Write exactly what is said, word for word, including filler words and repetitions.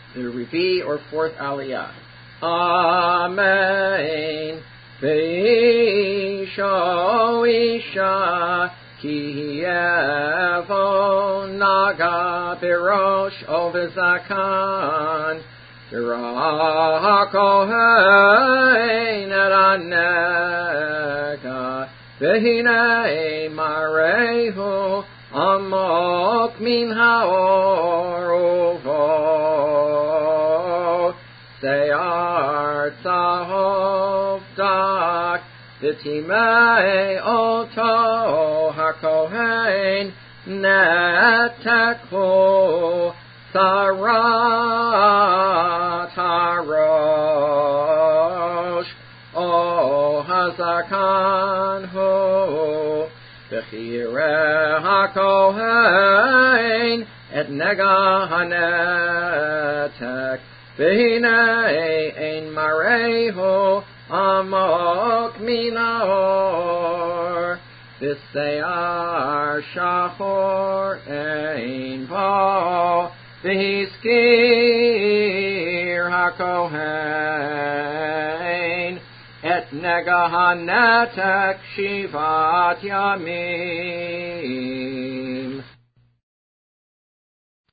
the Revi or fourth Aliyah. Amen. Ve'isho isha ki yevo naga birosh ovizakan v'rakohein et anega v'hinei marehu amok min haor uvo se'ar tzahov dak v'timei oto hakohen netekhu sarat harosh o hazakan hu v'chireh hakohen et nega hanetek v'hinei ein marehu amok min haor v'se'ar shachor ein bo v'hiskir hakohen et nega hanetek shivat yamin.